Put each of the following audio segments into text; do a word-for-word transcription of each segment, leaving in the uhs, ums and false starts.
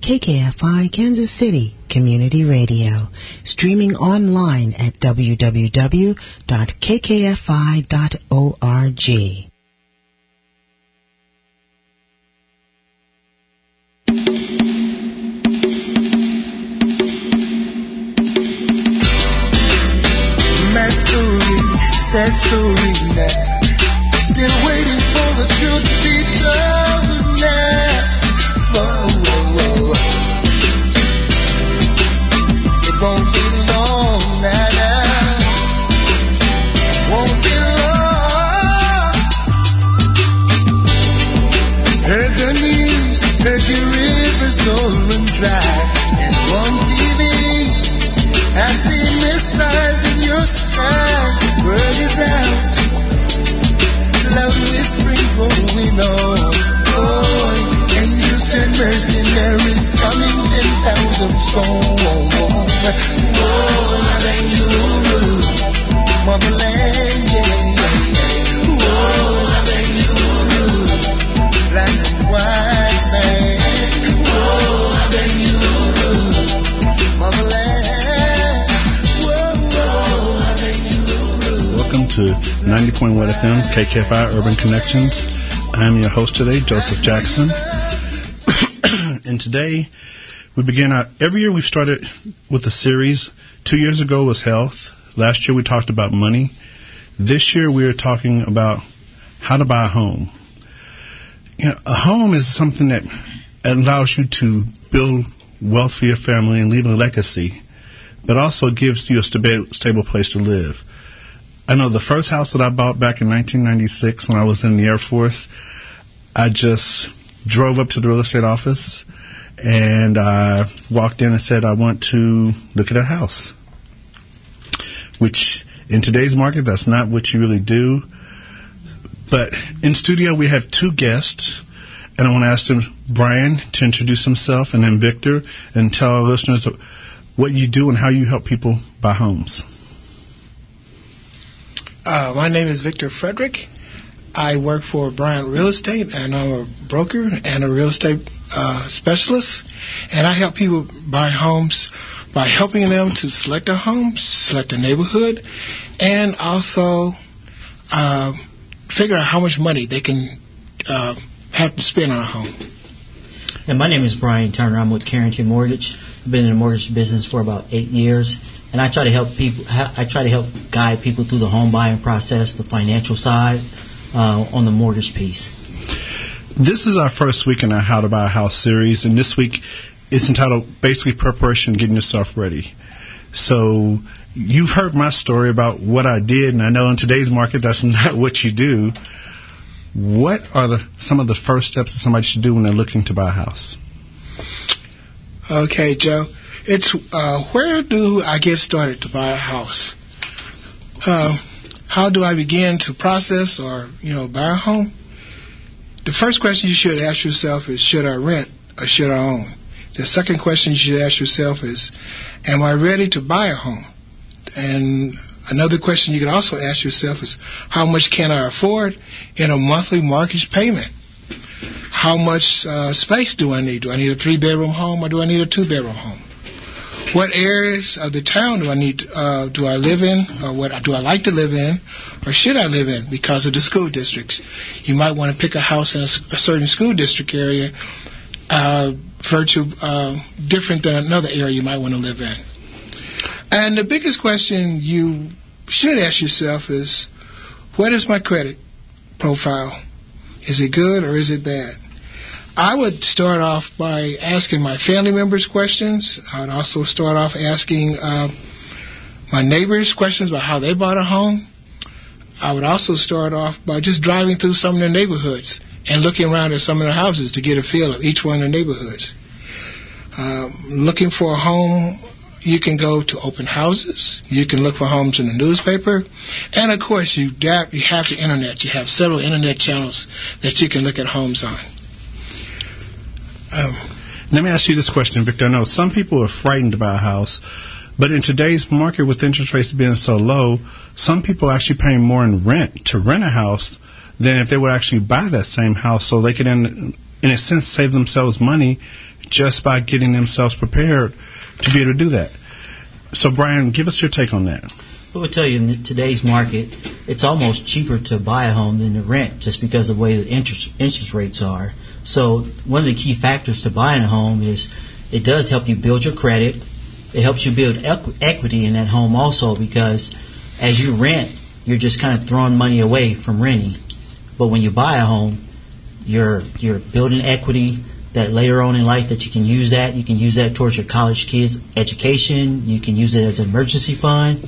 K K F I Kansas City Community Radio, streaming online at w w w dot k k f i dot org. Mad story, sad story now. Still waiting for the truth to be told now. Whoa, whoa, whoa. It won't be long now, now. Won't be long. Heard the news, heard your rivers all run dry. And on T V, I see missiles in your sky. Word is out. Loud whispering going on. Oh, angels turn mercenaries coming in thousands strong. Oh, I thank you, motherland, yeah, yeah, yeah. Oh, I thank you, black and white sand. Oh, I thank you, motherland. Oh, oh, I thank you. Welcome to ninety point one F M, K K F I Urban Connections. I'm your host today, Joseph Jackson. And today, we begin our, every year we've started with a series. Two years ago was health. Last year we talked about money. This year we are talking about how to buy a home. You know, a home is something that allows you to build wealth for your family and leave a legacy, but also gives you a stable, stable place to live. I know the first house that I bought back in nineteen ninety-six when I was in the Air Force, I just drove up to the real estate office and I walked in and said, I want to look at a house. Which, in today's market, that's not what you really do. But in studio, we have two guests, and I want to ask them, Brian, to introduce himself, and then Victor, and tell our listeners what you do and how you help people buy homes. Uh, my name is Victor Frederick. I work for Bryant Real Estate, and I'm a broker and a real estate uh, specialist. And I help people buy homes by helping them to select a home, select a neighborhood, and also uh, figure out how much money they can uh, have to spend on a home. And my name is Brian Turner. I'm with Carrington Mortgage. I've been in the mortgage business for about eight years. And I try to help people. I try to help guide people through the home buying process, the financial side, uh, on the mortgage piece. This is our first week in our How to Buy a House series, and this week it's entitled basically Preparation, Getting Yourself Ready. So you've heard my story about what I did, and I know in today's market that's not what you do. What are the, some of the first steps that somebody should do when they're looking to buy a house? Okay, Joe. It's uh, where do I get started to buy a house? Uh, how do I begin to process or, you know, buy a home? The first question you should ask yourself is, should I rent or should I own? The second question you should ask yourself is, am I ready to buy a home? And another question you can also ask yourself is, how much can I afford in a monthly mortgage payment? How much uh, space do I need? Do I need a three-bedroom home or do I need a two-bedroom home? What areas of the town do I need? Uh, do I live in, or what do I like to live in, or should I live in because of the school districts? You might want to pick a house in a, a certain school district area, uh, virtual, uh, different than another area you might want to live in. And the biggest question you should ask yourself is, what is my credit profile? Is it good or is it bad? I would start off by asking my family members questions. I would also start off asking uh, my neighbors questions about how they bought a home. I would also start off by just driving through some of their neighborhoods and looking around at some of the houses to get a feel of each one of the neighborhoods. Um, looking for a home, you can go to open houses. You can look for homes in the newspaper. And, of course, you, you have the Internet. You have several Internet channels that you can look at homes on. Um, Let me ask you this question, Victor. I know some people are frightened to buy a house, but in today's market with interest rates being so low, some people are actually paying more in rent to rent a house than if they would actually buy that same house, so they could end, in a sense, save themselves money just by getting themselves prepared to be able to do that. So, Brian, give us your take on that. I would tell you, in today's market, it's almost cheaper to buy a home than to rent, just because of the way the interest interest rates are. So one of the key factors to buying a home is it does help you build your credit. It helps you build equ- equity in that home also, because as you rent, you're just kind of throwing money away from renting. But when you buy a home, you're you're building equity that later on in life that you can use that. You can use that towards your college kids' education. You can use it as an emergency fund.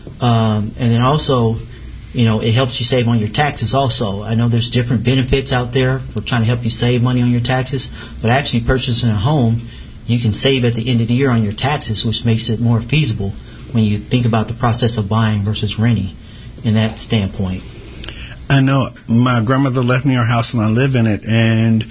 Um, and then also, you know, it helps you save on your taxes also. I know there's different benefits out there for trying to help you save money on your taxes, but actually purchasing a home, you can save at the end of the year on your taxes, which makes it more feasible when you think about the process of buying versus renting in that standpoint. I know my grandmother left me her house and I live in it, and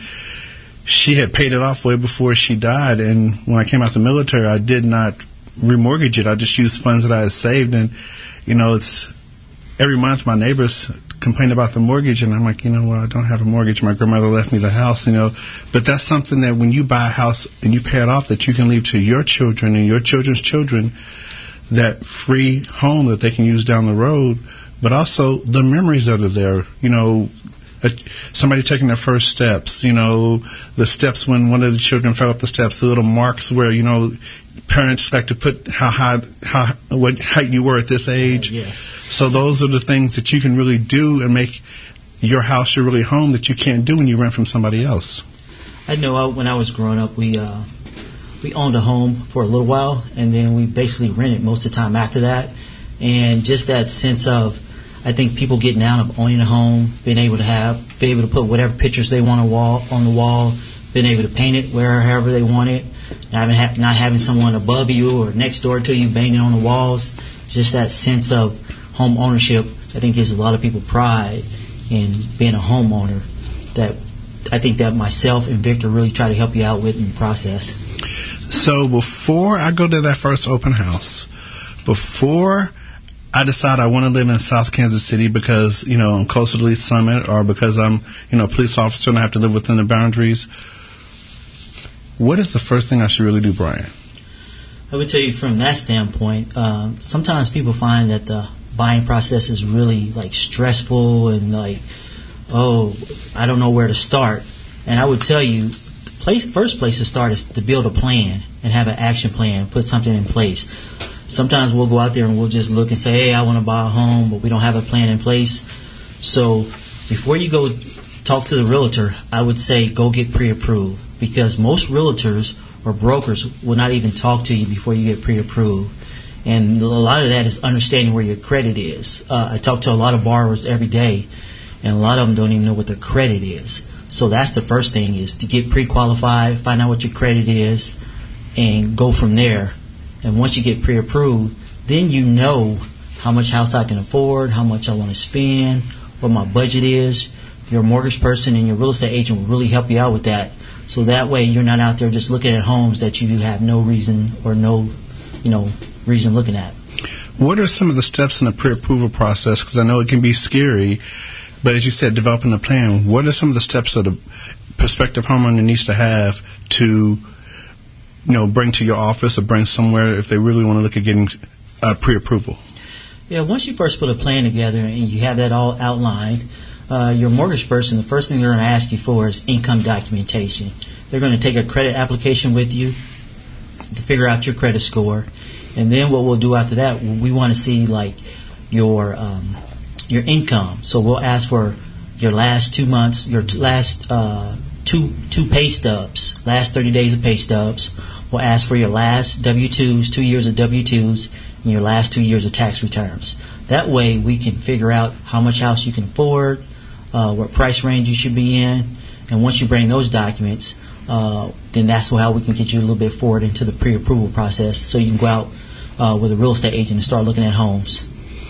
she had paid it off way before she died. And when I came out the military, I did not remortgage it. I just used funds that I had saved. And, you know, it's every month my neighbors complain about the mortgage, and I'm like, you know what, well, I don't have a mortgage. My grandmother left me the house, you know. But that's something that when you buy a house and you pay it off, that you can leave to your children and your children's children, that free home that they can use down the road. But also the memories that are there, you know, uh, somebody taking their first steps, you know, the steps when one of the children fell up the steps, the little marks where, you know, parents like to put how high, how what height you were at this age. Uh, yes. So those are the things that you can really do and make your house your really home that you can't do when you rent from somebody else. I know uh, when I was growing up, we uh, we owned a home for a little while, and then we basically rented most of the time after that. And just that sense of, I think people getting out of owning a home, being able to have, be able to put whatever pictures they want on, wall, on the wall, being able to paint it wherever they want it, not having, ha- not having someone above you or next door to you banging on the walls. Just that sense of home ownership, I think, gives a lot of people pride in being a homeowner. That I think that myself and Victor really try to help you out with in the process. So before I go to that first open house, before I decide I want to live in South Kansas City because, you know, I'm closer to Lee's Summit, or because I'm, you know, a police officer and I have to live within the boundaries, what is the first thing I should really do, Brian? I would tell you from that standpoint, um, sometimes people find that the buying process is really, like, stressful and, like, oh, I don't know where to start. And I would tell you, the place, first place to start is to build a plan and have an action plan, put something in place. Sometimes we'll go out there and we'll just look and say, hey, I want to buy a home, but we don't have a plan in place. So before you go talk to the realtor, I would say go get pre-approved, because most realtors or brokers will not even talk to you before you get pre-approved. And a lot of that is understanding where your credit is. Uh, I talk to a lot of borrowers every day, and a lot of them don't even know what their credit is. So that's the first thing, is to get pre-qualified, find out what your credit is, and go from there. And once you get pre-approved, then you know how much house I can afford, how much I want to spend, what my budget is. Your mortgage person and your real estate agent will really help you out with that. So that way you're not out there just looking at homes that you have no reason or no, you know, reason looking at. What are some of the steps in the pre-approval process? Because I know it can be scary, but as you said, developing a plan. What are some of the steps that a prospective homeowner needs to have to, you know, bring to your office or bring somewhere if they really want to look at getting uh, pre-approval? Yeah, once you first put a plan together and you have that all outlined, uh, your mortgage person, the first thing they're going to ask you for is income documentation. They're going to take a credit application with you to figure out your credit score. And then what we'll do after that, we want to see, like, your um, your income. So we'll ask for your last two months, your t- last uh, two two pay stubs, last thirty days of pay stubs. We'll ask for your last W two's, two years of W two's, and your last two years of tax returns. That way we can figure out how much house you can afford, uh, what price range you should be in, and once you bring those documents, uh, then that's how we can get you a little bit forward into the pre-approval process, so you can go out uh, with a real estate agent and start looking at homes.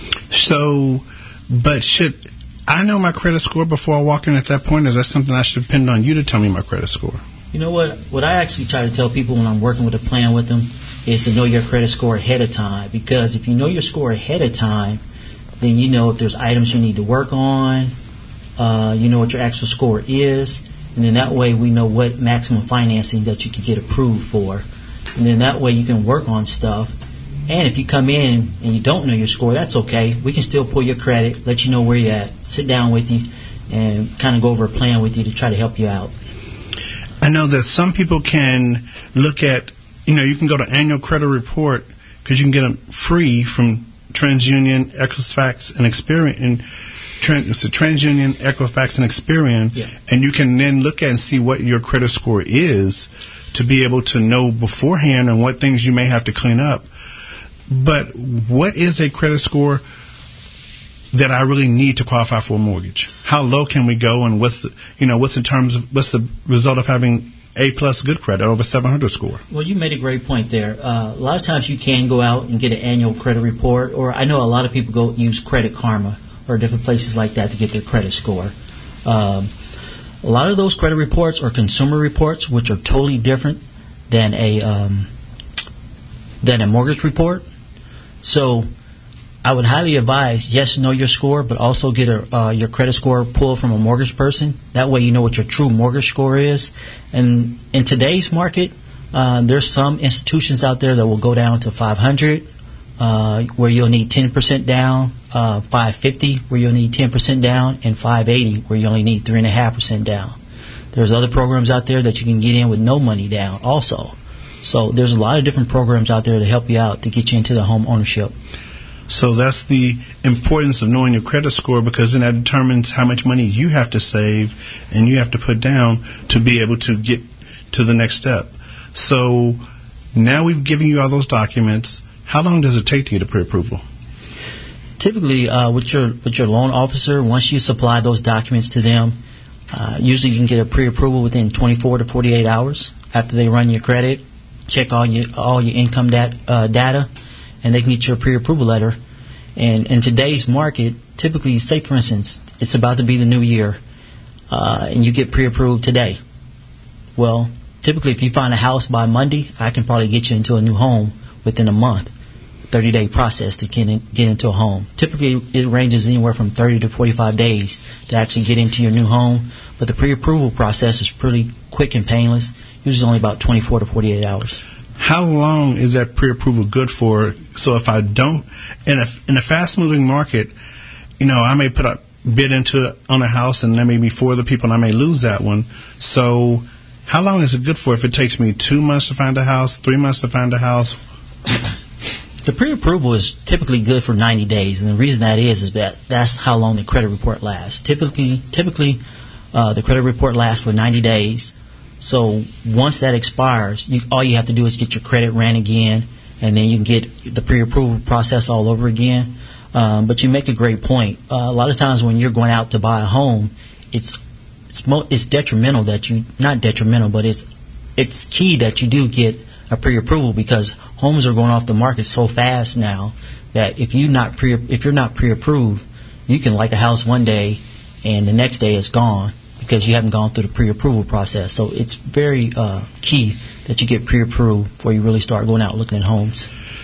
So, but should I know my credit score before I walk in at that point? Is that something I should depend on you to tell me my credit score? You know what? What I actually try to tell people when I'm working with a plan with them is to know your credit score ahead of time. Because if you know your score ahead of time, then you know if there's items you need to work on, uh, you know what your actual score is, and then that way we know what maximum financing that you can get approved for, and then that way you can work on stuff. And if you come in and you don't know your score, that's okay. We can still pull your credit, let you know where you're at, sit down with you, and kind of go over a plan with you to try to help you out. I know that some people can look at, you know, you can go to annual credit report because you can get them free from TransUnion, Equifax, and Experian. And Trans, it's a TransUnion, Equifax, and Experian, yeah. And you can then look at and see what your credit score is to be able to know beforehand and what things you may have to clean up. But what is a credit score that I really need to qualify for a mortgage? How low can we go, and what's the, you know, what's in terms of what's the result of having A plus good credit over seven hundred score? Well, you made a great point there. Uh, a lot of times you can go out and get an annual credit report, or I know a lot of people go use Credit Karma or different places like that to get their credit score. Um, a lot of those credit reports are consumer reports, which are totally different than a um, than a mortgage report. So I would highly advise, yes, know your score, but also get a, uh, your credit score pulled from a mortgage person. That way you know what your true mortgage score is. And in today's market, uh, there's some institutions out there that will go down to five hundred, uh, where you'll need ten percent down, uh, five fifty, where you'll need ten percent down, and five eighty, where you only need three point five percent down. There's other programs out there that you can get in with no money down also. So there's a lot of different programs out there to help you out to get you into the home ownership. So that's the importance of knowing your credit score, because then that determines how much money you have to save and you have to put down to be able to get to the next step. So now we've given you all those documents. How long does it take to get a pre-approval? Typically, uh, with your with your loan officer, once you supply those documents to them, uh, usually you can get a pre-approval within twenty-four to forty-eight hours after they run your credit, check all your all your income dat, uh, data, and they can get your pre-approval letter. And in today's market, typically, say for instance, it's about to be the new year, uh, and you get pre-approved today. Well, typically, if you find a house by Monday, I can probably get you into a new home within a month. thirty-day process to get, in, get into a home. Typically, it ranges anywhere from thirty to forty-five days to actually get into your new home. But the pre-approval process is pretty quick and painless, usually only about twenty-four to forty-eight hours. How long is that pre-approval good for? So if I don't, in a, in a fast-moving market, you know, I may put a bid into on a house and there may be four other people and I may lose that one. So how long is it good for if it takes me two months to find a house, three months to find a house? The pre-approval is typically good for ninety days, and the reason that is is that that's how long the credit report lasts. Typically, typically, uh, the credit report lasts for ninety days. So once that expires, you, all you have to do is get your credit ran again, and then you can get the pre-approval process all over again. Um, but you make a great point. Uh, a lot of times when you're going out to buy a home, it's it's mo- it's detrimental that you not detrimental, but it's it's key that you do get a pre-approval, because homes are going off the market so fast now that if you not pre if you're not pre-approved, you can like a house one day and the next day it's gone because you haven't gone through the pre-approval process. So it's very uh, key that you get pre-approved before you really start going out looking at homes.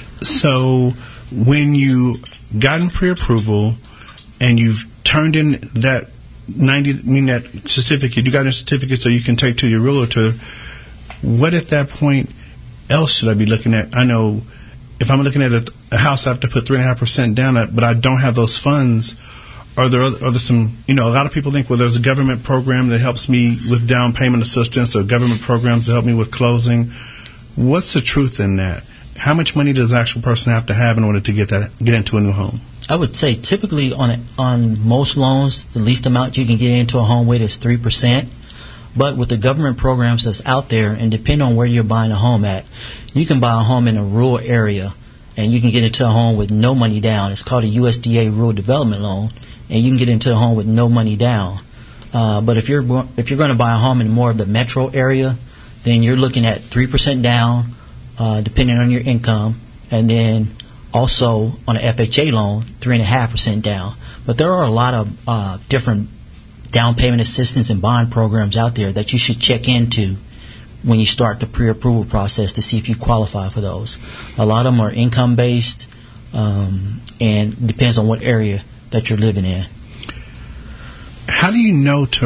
So when you gotten pre-approval and you've turned in that ninety, I mean that certificate, you got a certificate so you can take to your realtor. What at that point else should I be looking at? I know if I'm looking at a, a house, I have to put three and a half percent down, but I don't have those funds. Are there other, are there some? You know, a lot of people think, well, there's a government program that helps me with down payment assistance, or government programs that help me with closing. What's the truth in that? How much money does the actual person have to have in order to get that get into a new home? I would say typically on a, on most loans, the least amount you can get into a home with is three percent. But with the government programs that's out there, and depending on where you're buying a home at, you can buy a home in a rural area, and you can get into a home with no money down. It's called a U S D A Rural Development Loan, and you can get into a home with no money down. Uh, but if you're if you're going to buy a home in more of the metro area, then you're looking at three percent down, uh, depending on your income, and then also on an F H A loan, three point five percent down. But there are a lot of uh, different down payment assistance and bond programs out there that you should check into when you start the pre-approval process to see if you qualify for those. A lot of them are income-based, um, and depends on what area that you're living in. How do you know to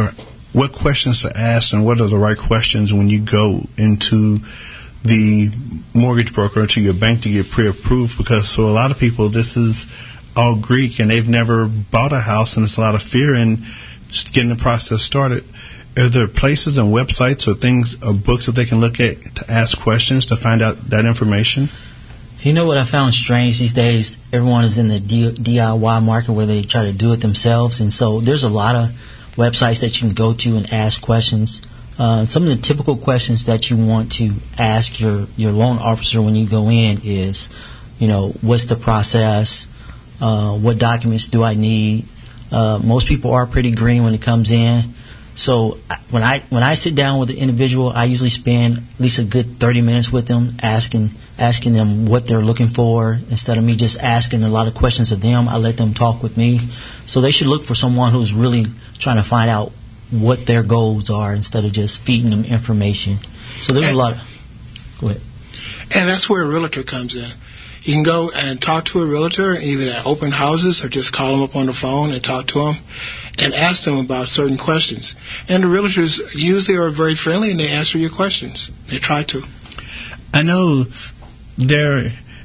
what questions to ask and what are the right questions when you go into the mortgage broker or to your bank to get pre-approved, because for a lot of people this is all Greek and they've never bought a house and there's a lot of fear in just getting the process started. Are there places and websites or things or books that they can look at to ask questions to find out that information? You know what I found strange these days? Everyone is in the D I Y market where they try to do it themselves, and so there's a lot of websites that you can go to and ask questions. Uh, some of the typical questions that you want to ask your, your loan officer when you go in is, you know, what's the process? Uh, what documents do I need? Uh, most people are pretty green when it comes in. So when I when I sit down with an individual, I usually spend at least a good thirty minutes with them, asking asking them what they're looking for. Instead of me just asking a lot of questions of them, I let them talk with me. So they should look for someone who's really trying to find out what their goals are instead of just feeding them information. So there's and, a lot of... Go ahead. And that's where a realtor comes in. You can go and talk to a realtor either at open houses or just call them up on the phone and talk to them and ask them about certain questions. And the realtors usually are very friendly and they answer your questions. They try to. I know there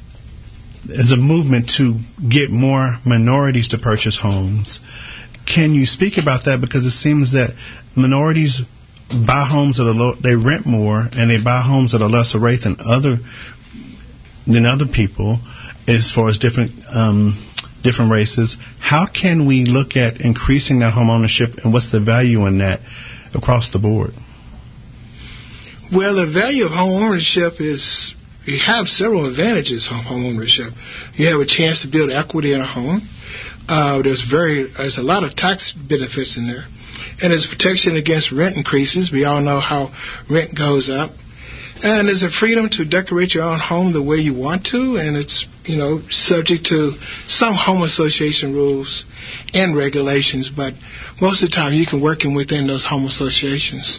is a movement to get more minorities to purchase homes. Can you speak about that? Because it seems that minorities buy homes at a low, they rent more and they buy homes at a lesser rate than other than other people as far as different um, different races. How can we look at increasing that home ownership, and what's the value in that across the board? Well, the value of home ownership is, you have several advantages of home ownership. You have a chance to build equity in a home. Uh, there's very there's a lot of tax benefits in there. And there's protection against rent increases. We all know how rent goes up. And there's a freedom to decorate your own home the way you want to, and it's, you know, subject to some home association rules and regulations, but most of the time you can work in within those home associations.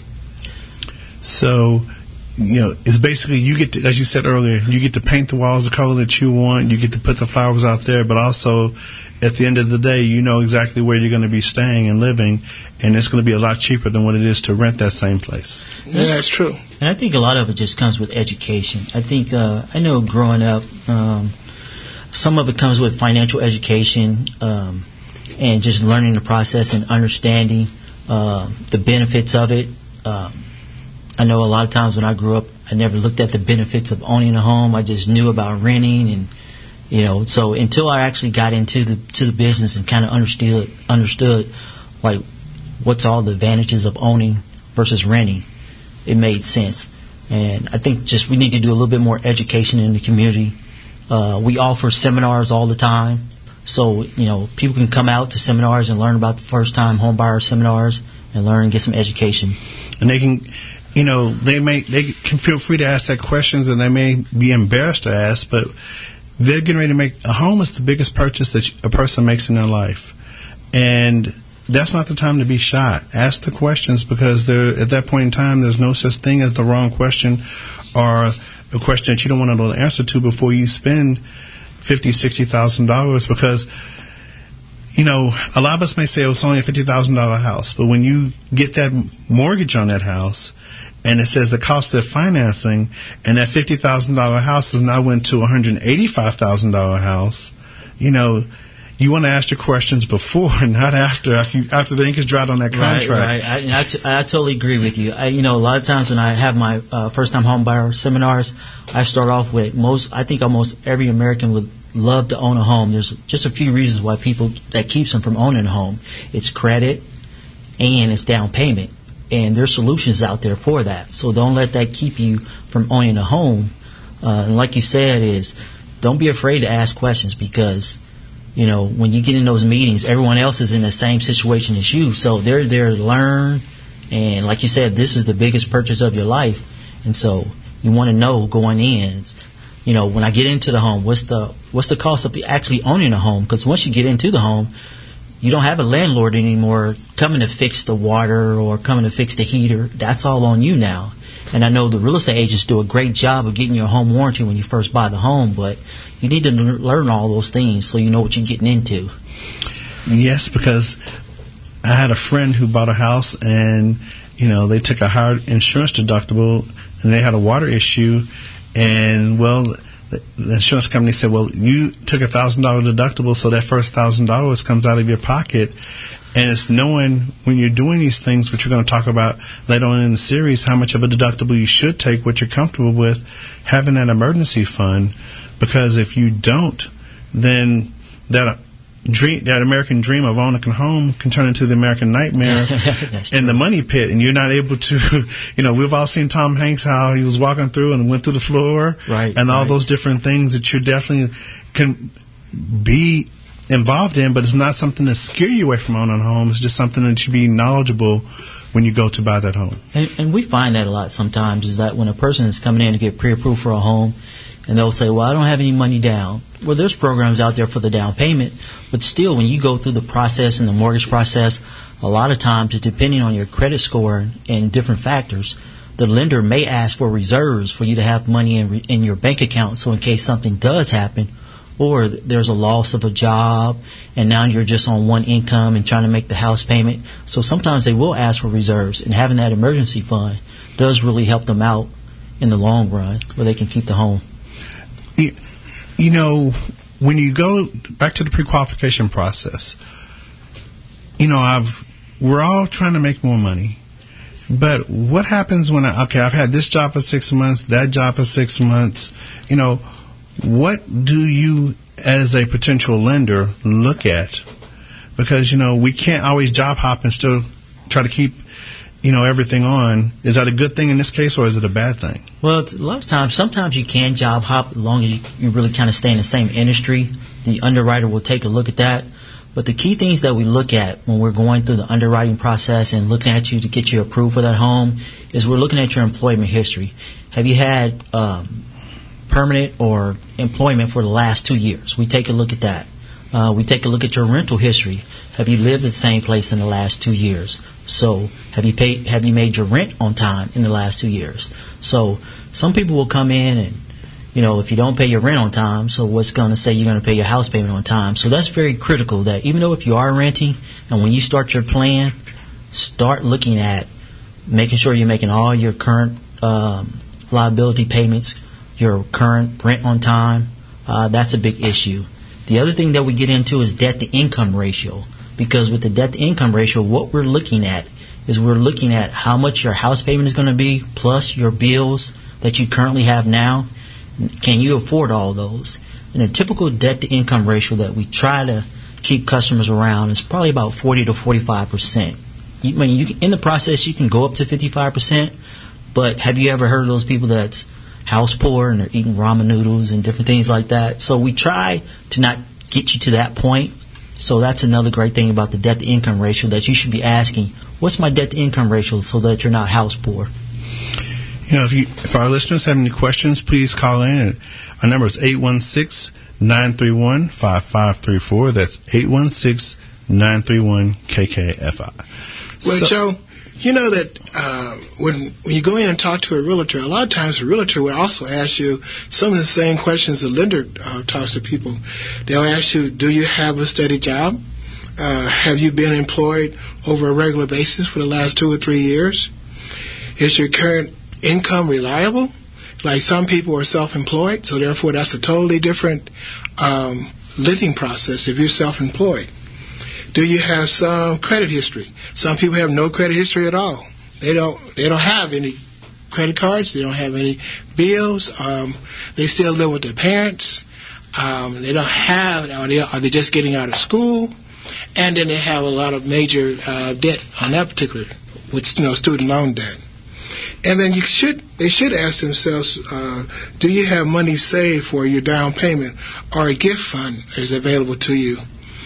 So, you know, it's basically you get to, as you said earlier, you get to paint the walls the color that you want, you get to put the flowers out there, but also at the end of the day, you know exactly where you're going to be staying and living, and it's going to be a lot cheaper than what it is to rent that same place. Yeah, that's true. And I think a lot of it just comes with education. I think, uh, I know growing up, um, some of it comes with financial education um, and just learning the process and understanding uh, the benefits of it. Um, I know a lot of times when I grew up, I never looked at the benefits of owning a home. I just knew about renting, and you know, so until I actually got into the to the business and kind of understood understood like what's all the advantages of owning versus renting, it made sense. And I think just we need to do a little bit more education in the community. Uh, we offer seminars all the time, so you know people can come out to seminars and learn about the first-time home buyer seminars and learn and get some education. And they can, you know, they may they can feel free to ask that questions, and they may be embarrassed to ask, but they're getting ready to make a home is the biggest purchase that a person makes in their life, and that's not the time to be shy. Ask the questions, because there, at that point in time, there's no such thing as the wrong question or a question that you don't want to know the answer to before you spend fifty thousand dollars, sixty thousand dollars, because, you know, a lot of us may say oh, it's only a fifty thousand dollars house, but when you get that mortgage on that house and it says the cost of financing, and that fifty thousand dollars house has now went to a one hundred eighty-five thousand dollars house, you know, you want to ask your questions before, not after, after, you, after the ink is dried on that contract. Right, right. I, I, t- I totally agree with you. I, you know, a lot of times when I have my uh, first-time home buyer seminars, I start off with most, I think almost every American would love to own a home. There's just a few reasons why people, that keeps them from owning a home. It's credit and it's down payment. And there's solutions out there for that. So don't let that keep you from owning a home. Uh, and like you said, is don't be afraid to ask questions, because you know, when you get in those meetings, everyone else is in the same situation as you. So they're there to learn. And like you said, this is the biggest purchase of your life. And so you want to know going in, you know, when I get into the home, what's the what's the cost of the actually owning a home? Because once you get into the home, you don't have a landlord anymore coming to fix the water or coming to fix the heater. That's all on you now. And I know the real estate agents do a great job of getting your home warranty when you first buy the home, but you need to learn all those things so you know what you're getting into. Yes, because I had a friend who bought a house, and you know they took a higher insurance deductible, and they had a water issue, and well, the, the insurance company said, well, you took a thousand dollar deductible, so that first thousand dollars comes out of your pocket. And it's knowing when you're doing these things, which we're going to talk about later on in the series, how much of a deductible you should take, what you're comfortable with, having that emergency fund. Because if you don't, then that dream, that American dream of owning a home can turn into the American nightmare and the money pit, and you're not able to, you know, we've all seen Tom Hanks, how he was walking through and went through the floor, right, and all right. those different things that you definitely can be involved in, but it's not something to scare you away from owning a home. It's just something that should be knowledgeable when you go to buy that home. And, and we find that a lot sometimes, is that when a person is coming in to get pre-approved for a home, and they'll say, well, I don't have any money down. Well, there's programs out there for the down payment, but still, when you go through the process and the mortgage process, a lot of times, depending on your credit score and different factors, the lender may ask for reserves for you to have money in, in your bank account, so in case something does happen, or there's a loss of a job, and now you're just on one income and trying to make the house payment. So sometimes they will ask for reserves, and having that emergency fund does really help them out in the long run, where they can keep the home. You, you know, when you go back to the pre-qualification process, you know, I've we're all trying to make more money. But what happens when, I, okay, I've had this job for six months, that job for six months, you know, what do you, as a potential lender, look at? Because, you know, we can't always job hop and still try to keep, you know, everything on. Is that a good thing in this case, or is it a bad thing? Well, it's, a lot of times, sometimes you can job hop as long as you, you really kind of stay in the same industry. The underwriter will take a look at that. But the key things that we look at when we're going through the underwriting process and looking at you to get you approved for that home is we're looking at your employment history. Have you had um, permanent or employment for the last two years? We take a look at that. Uh, we take a look at your rental history. Have you lived at the same place in the last two years? So have you paid? Have you made your rent on time in the last two years? So some people will come in and, you know, if you don't pay your rent on time, so what's going to say you're going to pay your house payment on time? So that's very critical, that even though if you are renting, and when you start your plan, start looking at making sure you're making all your current um, liability payments, your current rent on time. Uh, that's a big issue. The other thing that we get into is debt-to-income ratio, because with the debt-to-income ratio, what we're looking at is we're looking at how much your house payment is going to be plus your bills that you currently have now. Can you afford all those? And a typical debt-to-income ratio that we try to keep customers around is probably about forty to forty-five percent. You, I mean, you can, in the process, you can go up to fifty-five percent, but have you ever heard of those people that's house poor and they're eating ramen noodles and different things like that? So we try to not get you to that point. So that's another great thing about the debt-to-income ratio, that you should be asking, what's my debt-to-income ratio, so that you're not house poor. You know, if, you, if our listeners have any questions, please call in. Our number is eight one six, nine three one, five five three four. That's eight one six, nine three one, K K F I. Well, so, Joe, you know that uh, when, when you go in and talk to a realtor, a lot of times a realtor will also ask you some of the same questions the lender uh, talks to people. They'll ask you, do you have a steady job? Uh, have you been employed over a regular basis for the last two or three years? Is your current income reliable? Like some people are self-employed, so therefore that's a totally different um, living process if you're self-employed. Do you have some credit history? Some people have no credit history at all. They don't. They don't have any credit cards. They don't have any bills. Um, they still live with their parents. Um, they don't have. Are they, are they just getting out of school? And then they have a lot of major uh, debt on that particular, with you know, student loan debt. And then you should, they should ask themselves, uh, do you have money saved for your down payment, or a gift fund is available to you?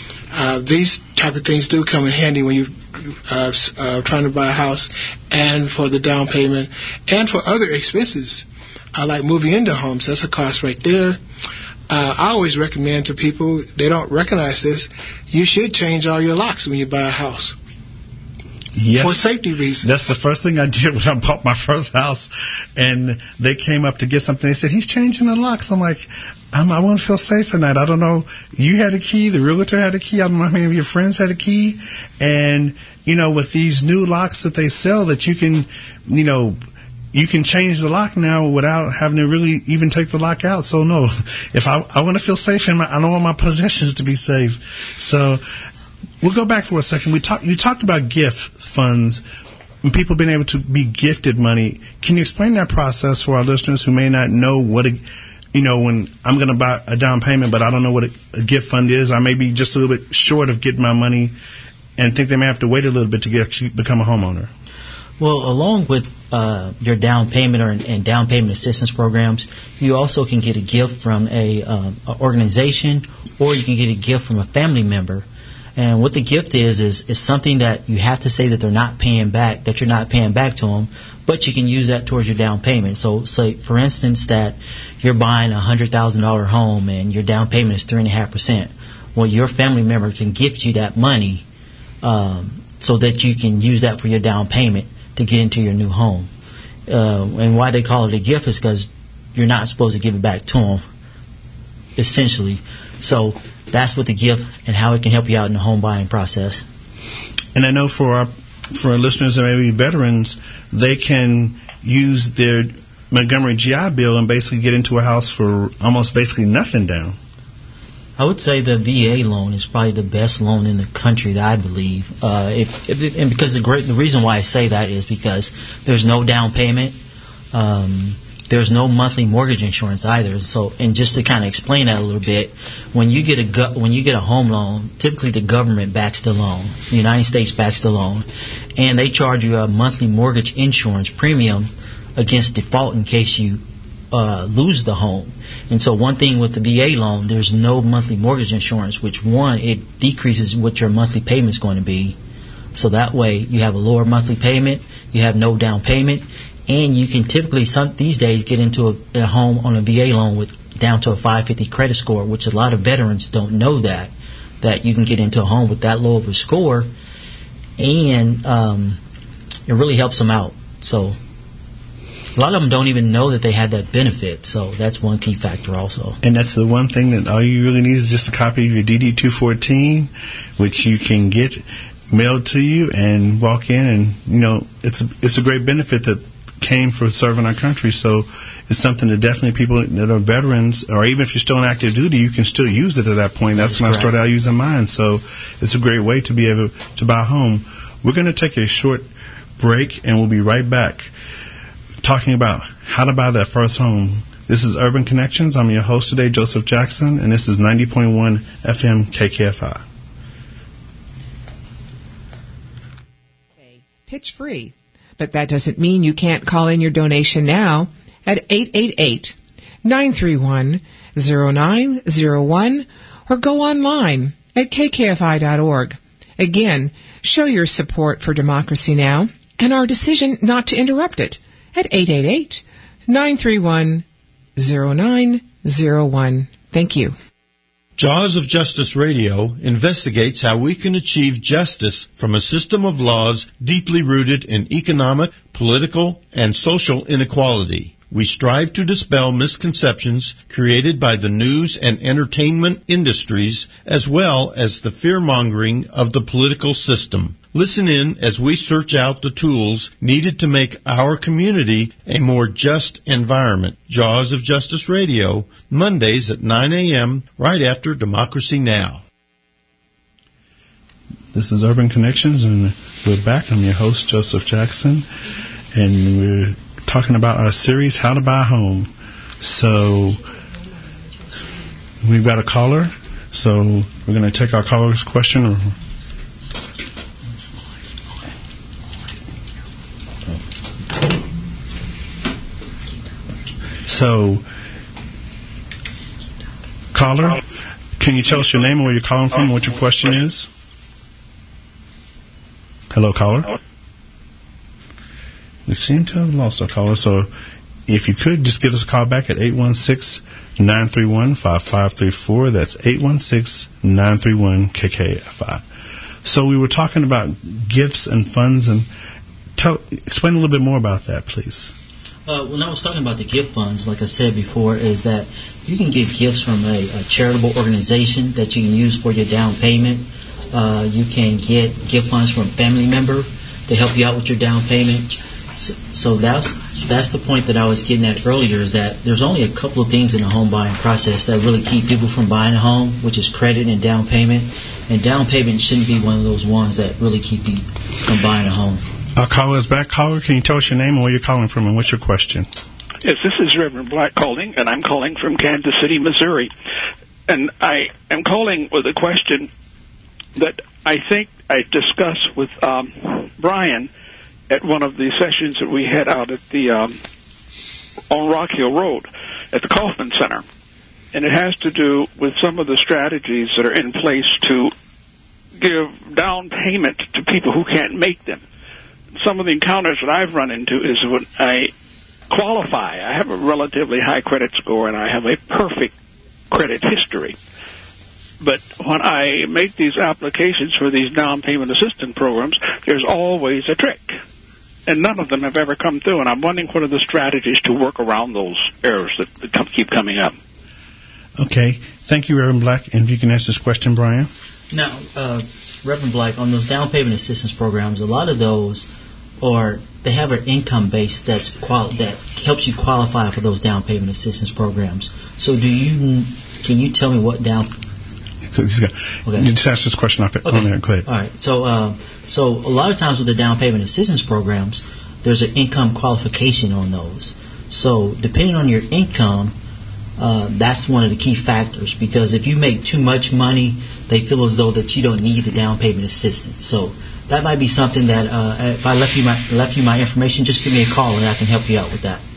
Uh, these type of things do come in handy when you're uh, uh, trying to buy a house, and for the down payment, and for other expenses, uh, like moving into homes. That's a cost right there. Uh, I always recommend to people, they don't recognize this, you should change all your locks when you buy a house. Yes. For safety reasons. That's the first thing I did when I bought my first house. And they came up to get something. They said, he's changing the locks. I'm like, I'm, I want to feel safe at night. I don't know. You had a key. The realtor had a key. I don't know how many of your friends had a key. And, you know, with these new locks that they sell that you can, you know, you can change the lock now without having to really even take the lock out. So, no, if I, I want to feel safe, and I don't want my possessions to be safe. So we'll go back for a second. We talk, you talked about gift funds and people being able to be gifted money. Can you explain that process for our listeners who may not know what a, you know, when I'm going to buy a down payment, but I don't know what a, a gift fund is? I may be just a little bit short of getting my money and think they may have to wait a little bit to get, actually become a homeowner. Well, along with uh, your down payment or and down payment assistance programs, you also can get a gift from a, uh, a organization, or you can get a gift from a family member. And what the gift is, is is something that you have to say that they're not paying back, that you're not paying back to them, but you can use that towards your down payment. So, say, for instance, that you're buying a one hundred thousand dollars home and your down payment is three point five percent. Well, your family member can gift you that money um, so that you can use that for your down payment to get into your new home. Uh, and why they call it a gift is because you're not supposed to give it back to them, essentially. So that's what the gift and how it can help you out in the home buying process. And I know for our for our listeners and maybe veterans, they can use their Montgomery G I Bill and basically get into a house for almost basically nothing down. I would say the V A loan is probably the best loan in the country that I believe. Uh, if, if, and because the great the reason why I say that is because there's no down payment, um, there's no monthly mortgage insurance either. So, and just to kind of explain that a little bit, when you get a gu- when you get a home loan, typically the government backs the loan. The United States backs the loan, and they charge you a monthly mortgage insurance premium against default in case you uh, lose the home. And so one thing with the V A loan, there's no monthly mortgage insurance, which one, it decreases what your monthly payment is going to be. So that way you have a lower monthly payment, you have no down payment, and you can typically some these days get into a, a home on a V A loan with down to a five fifty credit score, which a lot of veterans don't know that, that you can get into a home with that low of a score, and um, it really helps them out. So a lot of them don't even know that they had that benefit, so that's one key factor also. And that's the one thing that all you really need is just a copy of your D D two fourteen, which you can get mailed to you and walk in, and you know it's a, it's a great benefit that came for serving our country. So it's something that definitely people that are veterans, or even if you're still in active duty, you can still use it at that point. That's, that's when correct. I started out using mine. So it's a great way to be able to buy a home. We're going to take a short break, and we'll be right back talking about how to buy that first home. This is Urban Connections. I'm your host today, Joseph Jackson, and this is ninety point one F M K K F I. Pitch free, but that doesn't mean you can't call in your donation now at eight eight eight, nine three one, zero nine zero one or go online at k k f i dot org. Again, show your support for Democracy Now! And our decision not to interrupt it at eight eight eight, nine three one, zero nine zero one. Thank you. Jaws of Justice Radio investigates how we can achieve justice from a system of laws deeply rooted in economic, political, and social inequality. We strive to dispel misconceptions created by the news and entertainment industries, as well as the fear-mongering of the political system. Listen in as we search out the tools needed to make our community a more just environment. Jaws of Justice Radio, Mondays at nine a.m., right after Democracy Now! This is Urban Connections, and we're back. I'm your host, Joseph Jackson, and we're talking about our series, How to Buy a Home. So we've got a caller, so we're going to take our caller's question. So, caller, can you tell us your name and where you're calling from and what your question is? Hello, caller. We seem to have lost our caller, so if you could, just give us a call back at eight one six, nine three one, five five three four. That's eight one six, nine three one, K K F I. So we were talking about gifts and funds, and tell, explain a little bit more about that, please. Uh, when I was talking about the gift funds, like I said before, is that you can get gifts from a, a charitable organization that you can use for your down payment. Uh, you can get gift funds from a family member to help you out with your down payment. So, so that's that's the point that I was getting at earlier, is that there's only a couple of things in the home buying process that really keep people from buying a home, which is credit and down payment. And down payment shouldn't be one of those ones that really keep you from buying a home. Our caller is back. Caller, can you tell us your name and where you're calling from, and what's your question? Yes, this is Reverend Black calling, and I'm calling from Kansas City, Missouri. And I am calling with a question that I think I discussed with um, Brian at one of the sessions that we had out at the um, on Rock Hill Road at the Kaufman Center. And it has to do with some of the strategies that are in place to give down payment to people who can't make them. Some of the encounters that I've run into is when I qualify. I have a relatively high credit score, and I have a perfect credit history. But when I make these applications for these down payment assistance programs, there's always a trick. And none of them have ever come through, and I'm wondering what are the strategies to work around those errors that, that come, keep coming up. Okay. Thank you, Reverend Black. And if you can answer this question, Brian. Now, uh, Reverend Black, on those down payment assistance programs, a lot of those are, they have an income base that's quali- that helps you qualify for those down payment assistance programs. So do you, can you tell me what down... Okay. You just ask this question off it. Okay. On there. Go ahead. All right. So, uh, so a lot of times with the down payment assistance programs, there's an income qualification on those. So depending on your income, Uh, that's one of the key factors, because if you make too much money, they feel as though that you don't need the down payment assistance. So that might be something that uh, if I left you my left you my information, just give me a call and I can help you out with that.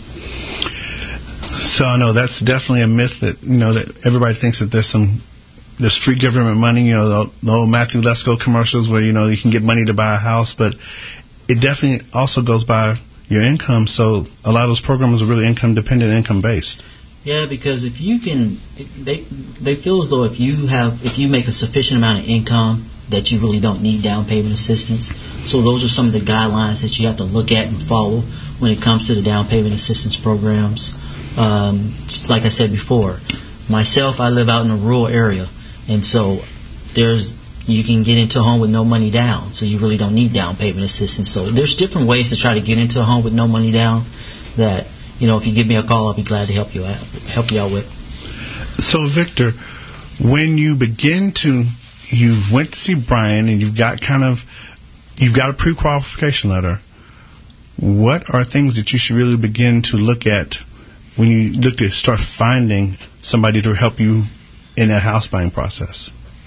So I know that's definitely a myth that you know that everybody thinks that there's some there's free government money. You know the, the old Matthew Lesko commercials where you know you can get money to buy a house, but it definitely also goes by your income. So a lot of those programs are really income dependent, income based. Yeah, because if you can, they they feel as though if you have, if you make a sufficient amount of income, that you really don't need down payment assistance. So those are some of the guidelines that you have to look at and follow when it comes to the down payment assistance programs. Um, like I said before, myself, I live out in a rural area, and so there's you can get into a home with no money down, so you really don't need down payment assistance. So there's different ways to try to get into a home with no money down that, you know, if you give me a call, I'll be glad to help you out, help you out with. So, Victor, when you begin to, you went to see Brian and you've got kind of, you've got a pre-qualification letter. What are things that you should really begin to look at when you look to start finding somebody to help you in that house buying process?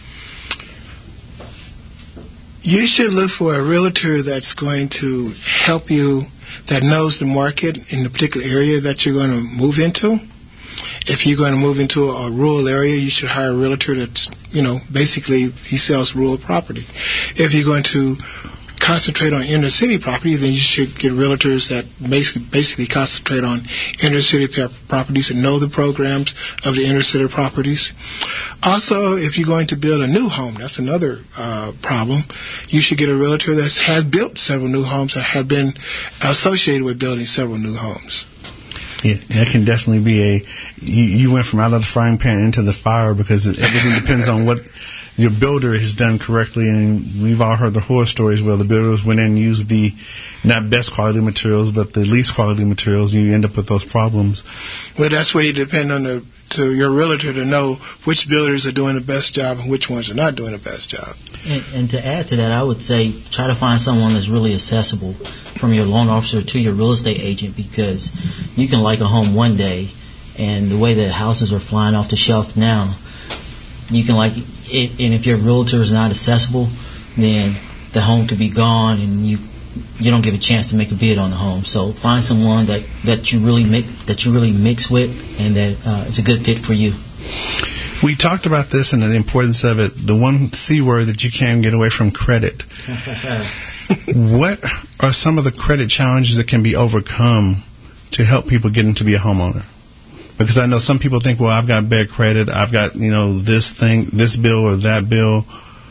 You should look for a realtor that's going to help you, that knows the market in the particular area that you're going to move into. If you're going to move into a, a rural area, you should hire a realtor that's, you know, basically he sells rural property. If you're going to concentrate on inner city property, then you should get realtors that basically, basically concentrate on inner city properties and know the programs of the inner city properties. Also, if you're going to build a new home, that's another uh, problem. You should get a realtor that has built several new homes or have been associated with building several new homes. Yeah, that can definitely be a, you, you went from out of the frying pan into the fire, because it, everything depends on what your builder has done correctly. And we've all heard the horror stories where the builders went in and used the not best quality materials, but the least quality materials, and you end up with those problems. Well, that's where you depend on the to your realtor to know which builders are doing the best job and which ones are not doing the best job. And, and to add to that, I would say try to find someone that's really accessible, from your loan officer to your real estate agent, because you can like a home one day, and the way that houses are flying off the shelf now, you can like it, and if your realtor is not accessible, then the home could be gone, and you you don't give a chance to make a bid on the home. So find someone that, that you really mix that you really mix with, and that uh, is a good fit for you. We talked about this and the importance of it. The one C word that you can't get away from, credit. What are some of the credit challenges that can be overcome to help people get into be a homeowner? Because I know some people think, well, I've got bad credit, I've got, you know, this thing, this bill or that bill.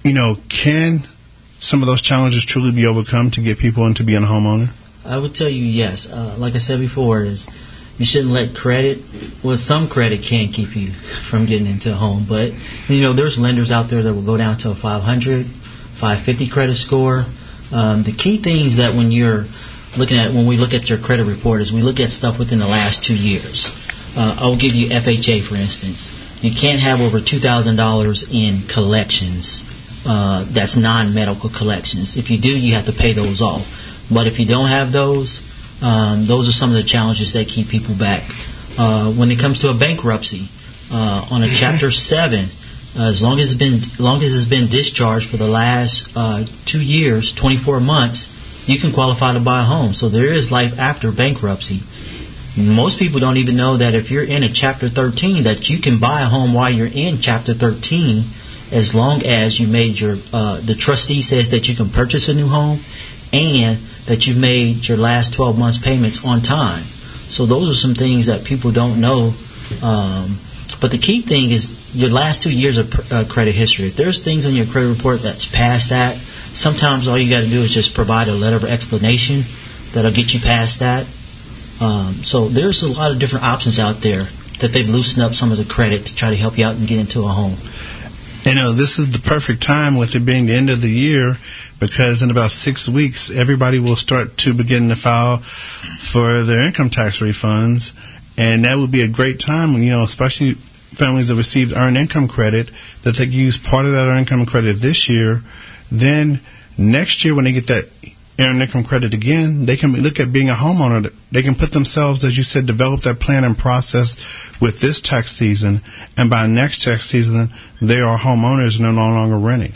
you know, can some of those challenges truly be overcome to get people into being a homeowner? I would tell you yes. Uh, like I said before, is you shouldn't let credit, well, some credit can keep you from getting into a home. But, you know, there's lenders out there that will go down to a five hundred, five fifty credit score. Um, the key things that when you're looking at, when we look at your credit report, is we look at stuff within the last two years. Uh, I'll give you F H A, for instance. You can't have over two thousand dollars in collections. Uh, that's non-medical collections. If you do, you have to pay those off. But if you don't have those, um, those are some of the challenges that keep people back. Uh, when it comes to a bankruptcy, uh, on a Chapter seven, uh, as long as it's been, as long as it's been discharged for the last uh, two years, twenty-four months, you can qualify to buy a home. So there is life after bankruptcy. Most people don't even know that if you're in a Chapter thirteen, that you can buy a home while you're in Chapter thirteen, as long as you made your, uh, the trustee says that you can purchase a new home and that you've made your last twelve months payments on time. So those are some things that people don't know. Um, but the key thing is your last two years of uh, credit history. If there's things on your credit report that's past that, sometimes all you got to do is just provide a letter of explanation that'll get you past that. Um, so there's a lot of different options out there that they've loosened up some of the credit to try to help you out and get into a home. You know, this is the perfect time with it being the end of the year, because in about six weeks, everybody will start to begin to file for their income tax refunds. And that would be a great time, you know, especially families that received earned income credit, that they can use part of that earned income credit this year. Then next year, when they get that earned income credit again, they can look at being a homeowner. They can put themselves, as you said, develop that plan and process with this tax season, and by next tax season, they are homeowners and they're no longer renting.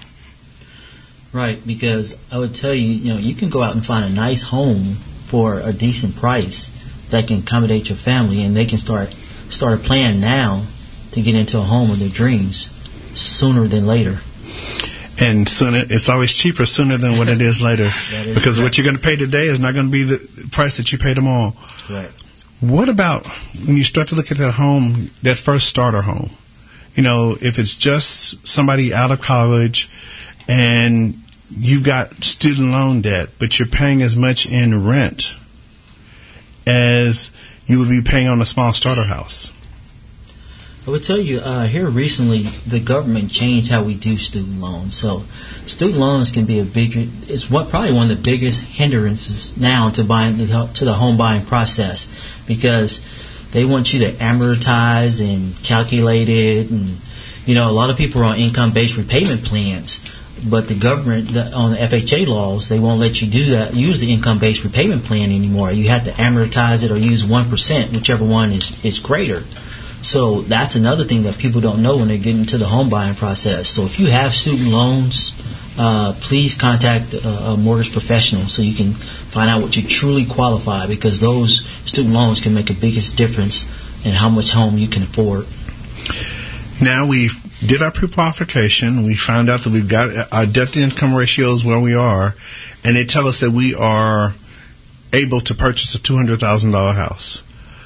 Right, because I would tell you, you know, you can go out and find a nice home for a decent price that can accommodate your family, and they can start start a plan now to get into a home of their dreams sooner than later. And sooner, it's always cheaper sooner than what it is later. Is because correct. What you're going to pay today is not going to be the price that you pay tomorrow. Right. What about when you start to look at that home, that first starter home? You know, if it's just somebody out of college and you've got student loan debt, but you're paying as much in rent as you would be paying on a small starter house. I would tell you, uh, here recently, the government changed how we do student loans. So student loans can be a bigger, it's what probably one of the biggest hindrances now to buying to the home buying process, because they want you to amortize and calculate it. And, you know, a lot of people are on income-based repayment plans, but the government, the, on the F H A laws, they won't let you do that, use the income-based repayment plan anymore. You have to amortize it or use one percent, whichever one is, is greater. So that's another thing that people don't know when they get into the home buying process. So if you have student loans, uh, please contact a, a mortgage professional so you can find out what you truly qualify, because those student loans can make a biggest difference in how much home you can afford. Now we did our pre-qualification. We found out that we've got our debt-to-income ratios where we are, and they tell us that we are able to purchase a two hundred thousand dollars house.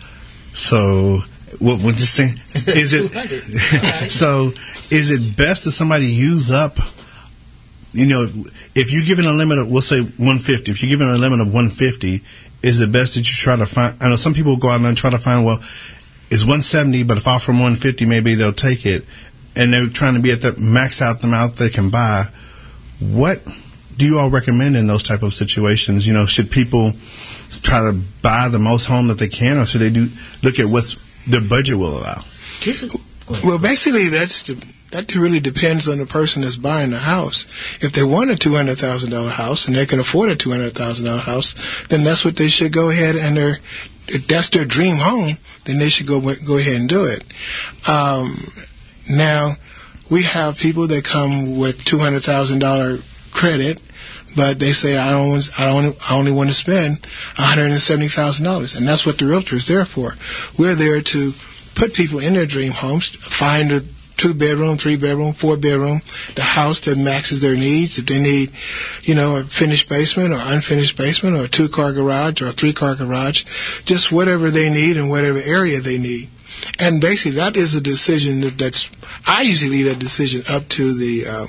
So What we'll just say, is it so? Is it best that somebody use up? You know, if you're given a limit of, we'll say one fifty. If you're given a limit of one fifty, is it best that you try to find? I know some people go out and try to find. Well, it's one seventy, but if I offer them one fifty, maybe they'll take it, and they're trying to be at the max out the amount they can buy. What do you all recommend in those type of situations? You know, should people try to buy the most home that they can, or should they do look at what's their budget will allow? Well, basically, that's the, that really depends on the person that's buying the house. If they want a two hundred thousand dollars house and they can afford a two hundred thousand dollars house, then that's what they should go ahead and they're, if that's their dream home, then they should go go ahead and do it. Um, now, we have people that come with two hundred thousand dollars credit, but they say, I don't, I only, I only want to spend one hundred seventy thousand dollars, and that's what the realtor is there for. We're there to put people in their dream homes, find a two-bedroom, three-bedroom, four-bedroom, the house that maxes their needs. If they need, you know, a finished basement or unfinished basement or a two-car garage or a three-car garage, just whatever they need in whatever area they need. And basically, that is a decision that, that's, I usually leave that decision up to the uh,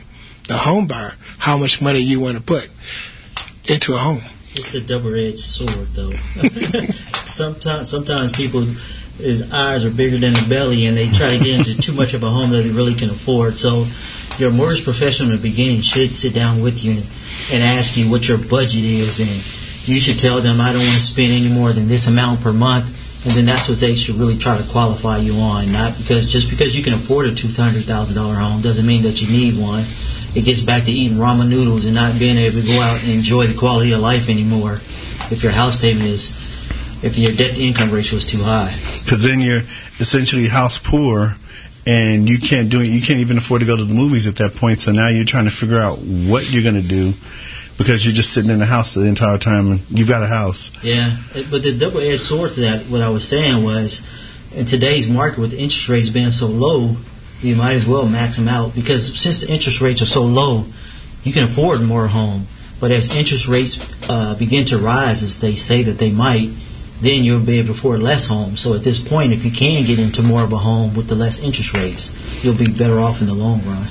the home buyer, how much money you want to put into a home. It's a double-edged sword, though. sometimes, sometimes people, his eyes are bigger than the belly, and they try to get into too much of a home that they really can afford. So, your mortgage professional in the beginning should sit down with you and, and ask you what your budget is, and you should tell them, I don't want to spend any more than this amount per month, and then that's what they should really try to qualify you on. Not because just because you can afford a two hundred thousand dollars home doesn't mean that you need one. It gets back to eating ramen noodles and not being able to go out and enjoy the quality of life anymore if your house payment is, if your debt-to-income ratio is too high. Because then you're essentially house poor, and you can't do it. You can't even afford to go to the movies at that point. So now you're trying to figure out what you're going to do because you're just sitting in the house the entire time, and you've got a house. Yeah, but the double-edged sword to that, what I was saying was, in today's market with interest rates being so low, you might as well max them out, because since the interest rates are so low, you can afford more home. But as interest rates uh, begin to rise, as they say that they might, then you'll be able to afford less home. So at this point, if you can get into more of a home with the less interest rates, you'll be better off in the long run.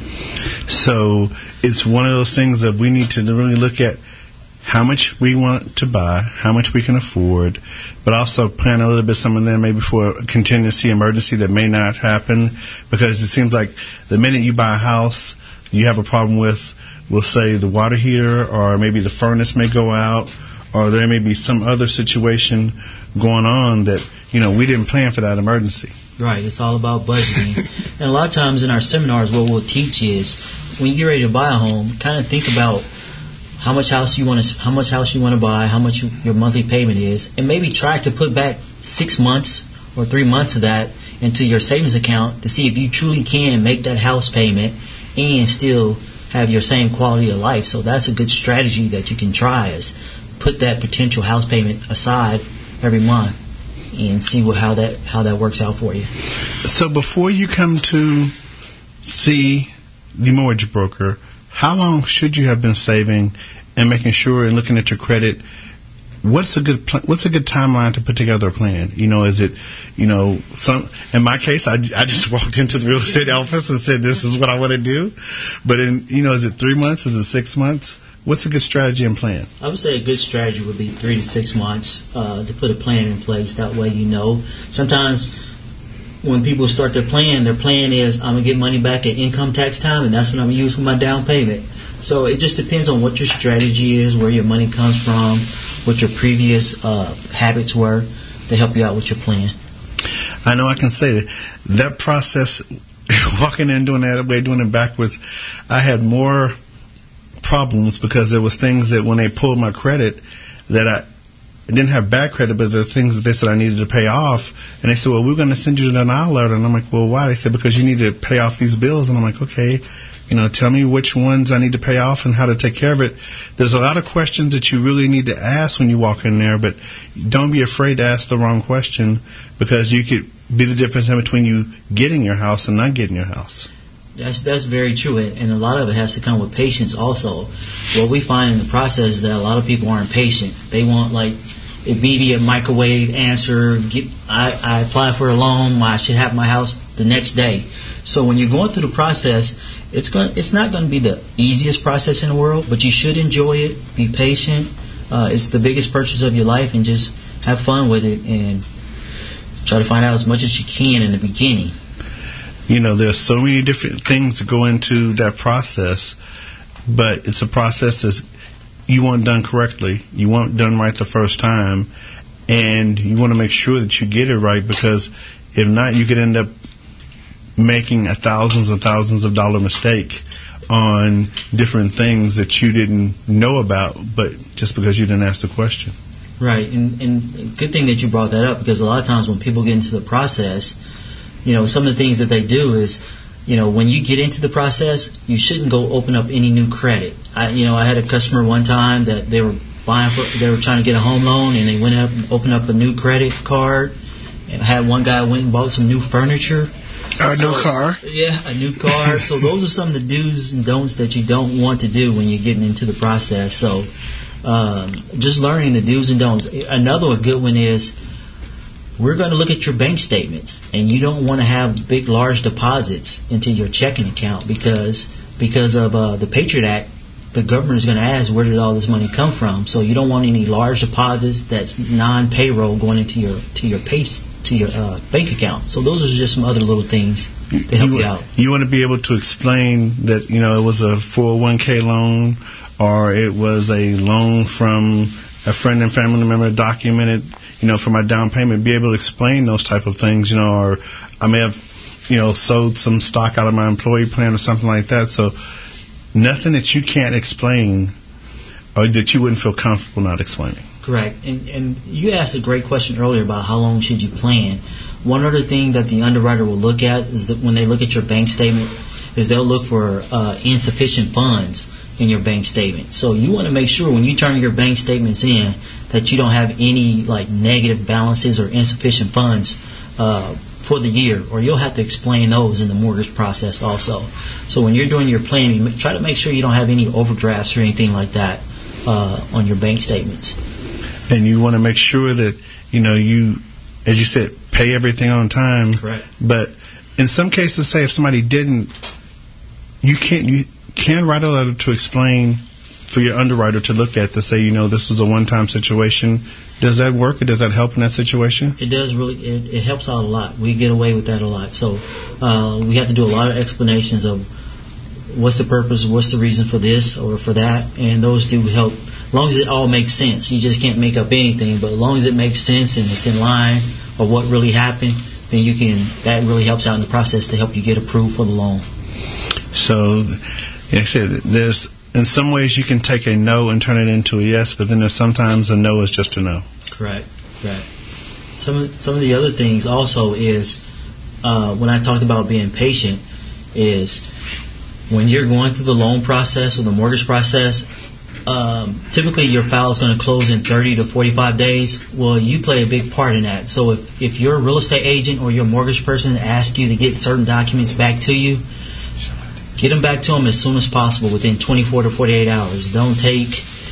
So it's one of those things that we need to really look at how much we want to buy, how much we can afford, but also plan a little bit something there maybe for a contingency emergency that may not happen, because it seems like the minute you buy a house, you have a problem with, we'll say, the water heater, or maybe the furnace may go out, or there may be some other situation going on that, you know, we didn't plan for that emergency. Right, it's all about budgeting. And a lot of times in our seminars, what we'll teach is, when you get ready to buy a home, kind of think about how much house you want to, how much house you want to buy, how much you, your monthly payment is, and maybe try to put back six months or three months of that into your savings account to see if you truly can make that house payment and still have your same quality of life. So that's a good strategy that you can try, is put that potential house payment aside every month and see what, how that how that works out for you. So before you come to see the mortgage broker, how long should you have been saving and making sure and looking at your credit? What's a good pl- what's a good timeline to put together a plan? You know, is it, you know, some? In my case, I, I just walked into the real estate office and said, "This is what I want to do." But in, you know, is it three months? Is it six months? What's a good strategy and plan? I would say a good strategy would be three to six months uh, to put a plan in place. That way, you know. Sometimes when people start their plan, their plan is, I'm going to get money back at income tax time, and that's what I'm going to use for my down payment. So it just depends on what your strategy is, where your money comes from, what your previous uh, habits were to help you out with your plan. I know I can say that that process, walking in doing that way, doing it backwards, I had more problems because there was things that when they pulled my credit that I I didn't have bad credit, but there were things that they said I needed to pay off. And they said, well, we're going to send you a denial letter. And I'm like, well, why? They said, because you need to pay off these bills. And I'm like, okay, you know, tell me which ones I need to pay off and how to take care of it. There's a lot of questions that you really need to ask when you walk in there, but don't be afraid to ask the wrong question, because you could be the difference in between you getting your house and not getting your house. That's that's very true, and a lot of it has to come with patience also. What we find in the process is that a lot of people aren't patient. They want, like, immediate microwave answer. Get, I, I applied for a loan. I should have my house the next day. So when you're going through the process, it's going it's not going to be the easiest process in the world, but you should enjoy it. Be patient. Uh, it's the biggest purchase of your life, and just have fun with it and try to find out as much as you can in the beginning. You know, there's so many different things that go into that process, but it's a process that you want done correctly. You want done right the first time, and you want to make sure that you get it right, because if not, you could end up making a thousands and thousands of dollar mistake on different things that you didn't know about, but just because you didn't ask the question. Right, and, and good thing that you brought that up, because a lot of times when people get into the process, you know, some of the things that they do is, you know, when you get into the process, you shouldn't go open up any new credit. I, you know, I had a customer one time that they were buying for, they were trying to get a home loan, and they went up and opened up a new credit card. And had one guy went and bought some new furniture. A so, new car. Yeah, a new car. So those are some of the do's and don'ts that you don't want to do when you're getting into the process. So um, just learning the do's and don'ts. Another good one is, we're going to look at your bank statements, and you don't want to have big, large deposits into your checking account, because because of uh, the Patriot Act, the government is going to ask, where did all this money come from? So you don't want any large deposits that's non-payroll going into your to your pay, to your uh, bank account. So those are just some other little things to help you, you out. You want to be able to explain that, you know, it was a four oh one k loan, or it was a loan from a friend and family member, documented, you know, for my down payment. Be able to explain those type of things, you know, or I may have, you know, sold some stock out of my employee plan or something like that. So nothing that you can't explain or that you wouldn't feel comfortable not explaining. Correct. And, and you asked a great question earlier about how long should you plan. One other thing that the underwriter will look at is that when they look at your bank statement, is they'll look for uh, insufficient funds in your bank statement. So you want to make sure when you turn your bank statements in that you don't have any like negative balances or insufficient funds uh, for the year, or you'll have to explain those in the mortgage process also. So when you're doing your planning, try to make sure you don't have any overdrafts or anything like that uh, on your bank statements. And you want to make sure that, you know, you, as you said, pay everything on time. Correct. But in some cases, say if somebody didn't, you can't, you can write a letter to explain for your underwriter to look at to say, you know, this is a one-time situation. Does that work, or does that help in that situation? It does really. It, it helps out a lot. We get away with that a lot. So uh, we have to do a lot of explanations of what's the purpose, what's the reason for this or for that, and those do help. As long as it all makes sense. You just can't make up anything, but as long as it makes sense and it's in line of what really happened, then you can. That really helps out in the process to help you get approved for the loan. So, like I said, there's. In some ways, you can take a no and turn it into a yes, but then there's sometimes a no is just a no. Correct. Correct. Some of, some of the other things also is, uh, when I talked about being patient, is when you're going through the loan process or the mortgage process, um, typically your file is going to close in thirty to forty-five days. Well, you play a big part in that. So if, if your real estate agent or your mortgage person asks you to get certain documents back to you, get them back to them as soon as possible, within twenty-four to forty-eight hours. Don't take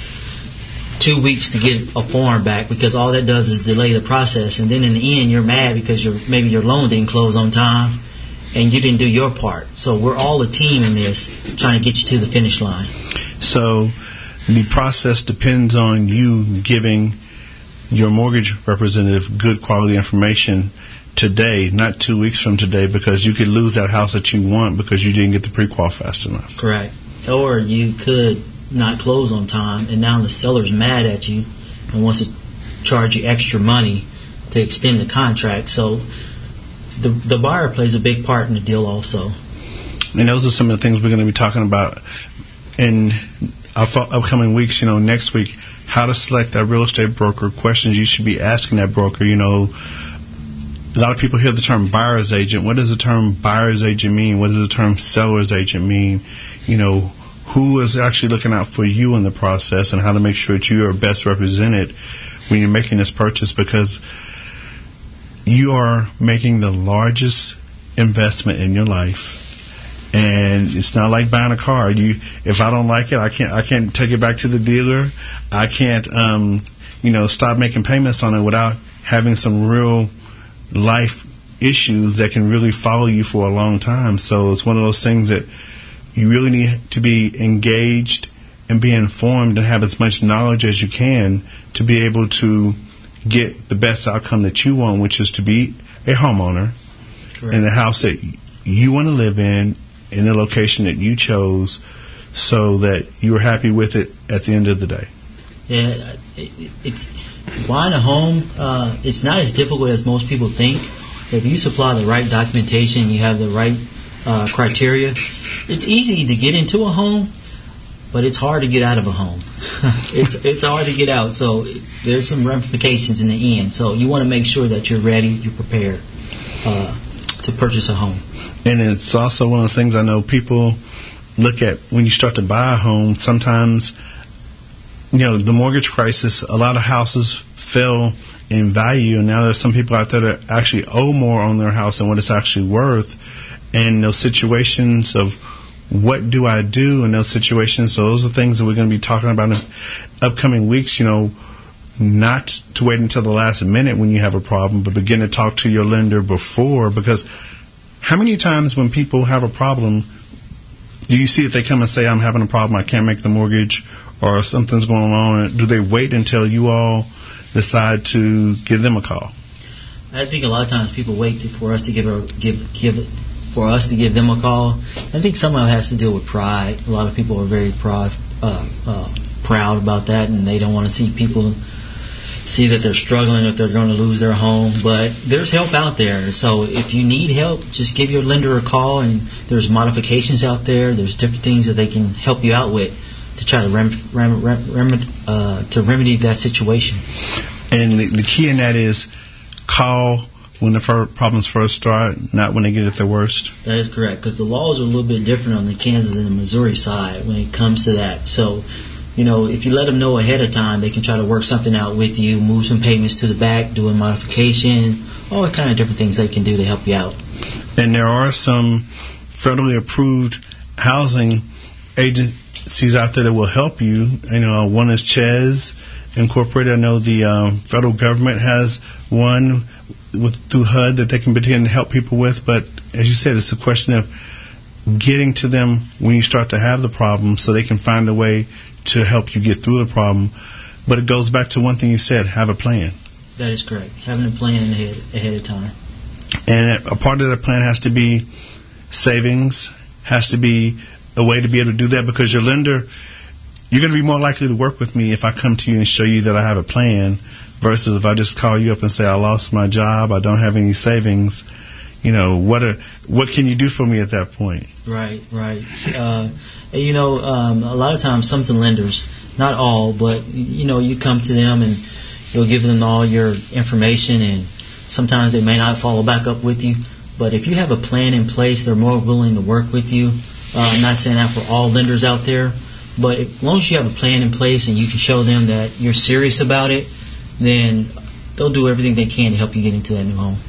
two weeks to get a form back, because all that does is delay the process. And then in the end, you're mad because your maybe your loan didn't close on time and you didn't do your part. So we're all a team in this, trying to get you to the finish line. So the process depends on you giving your mortgage representative good quality information today, not two weeks from today, because you could lose that house that you want because you didn't get the pre-qual fast enough. Correct. Or you could not close on time, and now the seller's mad at you and wants to charge you extra money to extend the contract. So the the buyer plays a big part in the deal also. And those are some of the things we're going to be talking about in our upcoming weeks. You know, next week, how to select that real estate broker, questions you should be asking that broker. You know, a lot of people hear the term buyer's agent. What does the term buyer's agent mean? What does the term seller's agent mean? You know, who is actually looking out for you in the process, and how to make sure that you are best represented when you're making this purchase, because you are making the largest investment in your life. And it's not like buying a car. You, if I don't like it, I can't. I can't take it back to the dealer. I can't, um, you know, stop making payments on it without having some real life issues that can really follow you for a long time. So it's one of those things that you really need to be engaged and be informed and have as much knowledge as you can to be able to get the best outcome that you want, which is to be a homeowner. Correct. In the house that you want to live in, in the location that you chose, so that you're happy with it at the end of the day. Yeah, it, it's buying a home. Uh, it's not as difficult as most people think. If you supply the right documentation, you have the right uh, criteria, it's easy to get into a home, but it's hard to get out of a home. it's it's hard to get out. So there's some ramifications in the end. So you want to make sure that you're ready, you're prepared uh, to purchase a home. And it's also one of those things I know people look at when you start to buy a home. Sometimes, you know, the mortgage crisis, a lot of houses fell in value, and now there's some people out there that actually owe more on their house than what it's actually worth. And those situations of what do I do in those situations, so those are things that we're going to be talking about in upcoming weeks. You know, not to wait until the last minute when you have a problem, but begin to talk to your lender before, because how many times when people have a problem, do you see if they come and say, I'm having a problem, I can't make the mortgage, or something's going on? Do they wait until you all decide to give them a call? I think a lot of times people wait for us to give a, give give for us to give them a call. I think some of it has to do with pride. A lot of people are very proud uh, uh, proud about that, and they don't want to see people see that they're struggling, if they're going to lose their home. But there's help out there. So if you need help, just give your lender a call, and there's modifications out there. There's different things that they can help you out with to try to rem- rem- rem- rem- uh, to remedy that situation. And the, the key in that is call when the fir- problems first start, not when they get at their worst. That is correct, because the laws are a little bit different on the Kansas and the Missouri side when it comes to that. So, you know, if you let them know ahead of time, they can try to work something out with you, move some payments to the back, do a modification, all the kind of different things they can do to help you out. And there are some federally approved housing agencies out there that will help you. You know, one is Ches Incorporated. I know the um, federal government has one with through H U D that they can begin to help people with. But as you said, it's a question of getting to them when you start to have the problem so they can find a way to help you get through the problem. But it goes back to one thing you said, have a plan. That is correct. Having a plan ahead, ahead of time. And a part of that plan has to be savings, has to be a way to be able to do that, because your lender, you're going to be more likely to work with me if I come to you and show you that I have a plan versus if I just call you up and say I lost my job, I don't have any savings. You know, what are, what can you do for me at that point? Right, right. Uh, you know, um, a lot of times some lenders, not all, but, you know, you come to them and you'll give them all your information, and sometimes they may not follow back up with you. But if you have a plan in place, they're more willing to work with you. Uh, I'm not saying that for all lenders out there, but as long as you have a plan in place and you can show them that you're serious about it, then they'll do everything they can to help you get into that new home.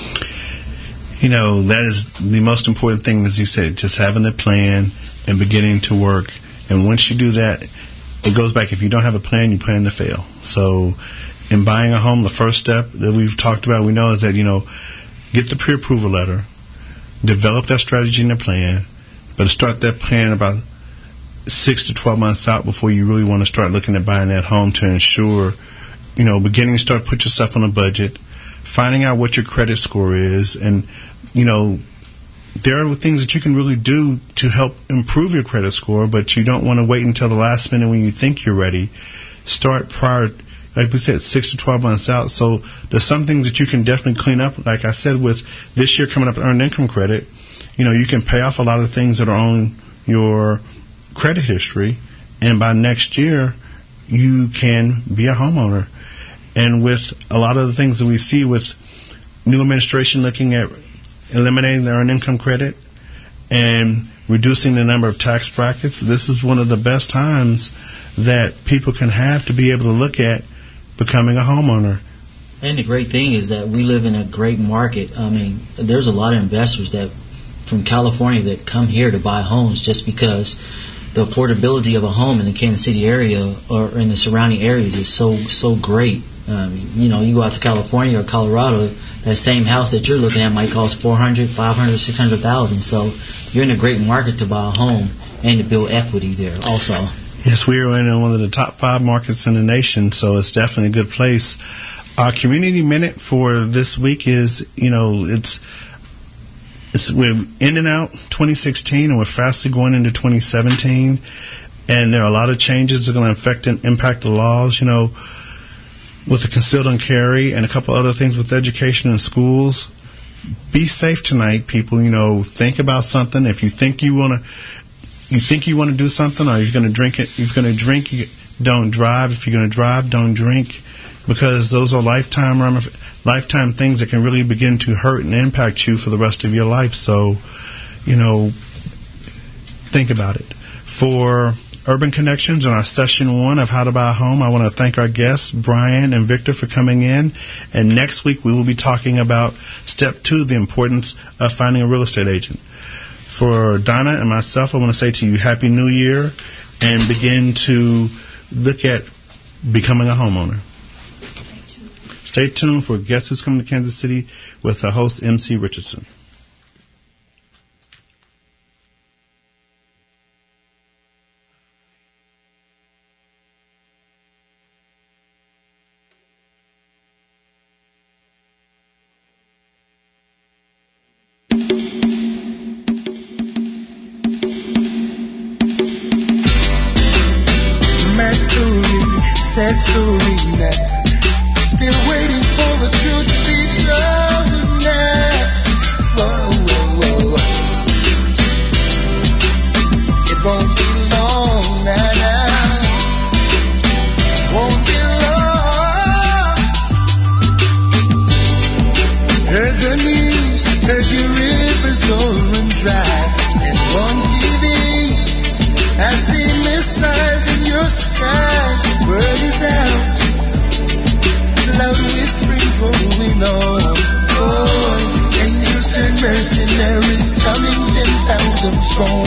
You know, that is the most important thing, as you said, just having a plan and beginning to work. And once you do that, it goes back. If you don't have a plan, you plan to fail. So in buying a home, the first step that we've talked about, we know, is that, you know, get the pre-approval letter, develop that strategy and the plan, but start that plan about six to twelve months out before you really want to start looking at buying that home, to ensure, you know, beginning to start put yourself on a budget, finding out what your credit score is. And, you know, there are things that you can really do to help improve your credit score, but you don't want to wait until the last minute when you think you're ready. Start prior, like we said, six to twelve months out. So there's some things that you can definitely clean up. Like I said, with this year coming up, earned income credit, you know, you can pay off a lot of things that are on your credit history, and by next year you can be a homeowner. And with a lot of the things that we see with new administration looking at eliminating the earned income credit and reducing the number of tax brackets, this is one of the best times that people can have to be able to look at becoming a homeowner. And the great thing is that we live in a great market. I mean, there's a lot of investors that from California that come here to buy homes just because the affordability of a home in the Kansas City area or in the surrounding areas is so so great. Um, you know, you go out to California or Colorado, that same house that you're looking at might cost four hundred thousand dollars, five hundred thousand dollars, six hundred thousand dollars. So you're in a great market to buy a home and to build equity there also. Yes, we are in one of the top five markets in the nation, so it's definitely a good place. Our community minute for this week is, you know, it's it's we're in and out twenty sixteen, and we're fastly going into twenty seventeen, and there are a lot of changes that are going to affect and impact the laws, you know, with the concealed and carry and a couple other things with education in schools. Be safe tonight, people. You know, think about something. If you think you want to, you think you want to do something, or you're going to drink it, you're going to drink, don't drive. If you're going to drive, don't drink, because those are lifetime lifetime things that can really begin to hurt and impact you for the rest of your life. So, you know, think about it. For Urban Connections on our session one of How to Buy a Home, I want to thank our guests, Brian and Victor, for coming in. And next week we will be talking about step two, the importance of finding a real estate agent. For Donna and myself, I want to say to you, Happy New Year, and begin to look at becoming a homeowner. Stay tuned for Guess Who's Coming to Kansas City with our host, M C Richardson. sad story now. Still waiting for the truth to be told now. Whoa, whoa, whoa. It won't be long now, now. Won't be long. Heard the news, heard your rivers all run dry. And on T V, I see missiles in your sky. Word is out, loud whispering going on. Oh, angels turn mercenaries, counting ten thousand strong.